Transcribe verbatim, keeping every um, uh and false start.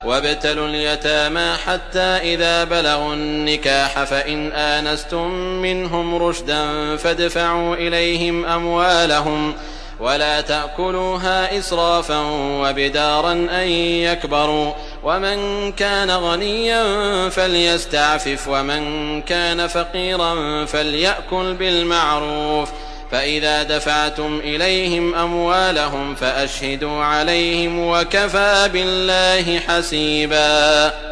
وابتلوا اليتامى حتى إذا بلغوا النكاح فإن آنستم منهم رشدا فادفعوا إليهم أموالهم ولا تأكلوها إسرافا وبدارا أن يكبروا ومن كان غنيا فليستعفف ومن كان فقيرا فليأكل بالمعروف فإذا دفعتم إليهم أموالهم فأشهدوا عليهم وكفى بالله حسيبا.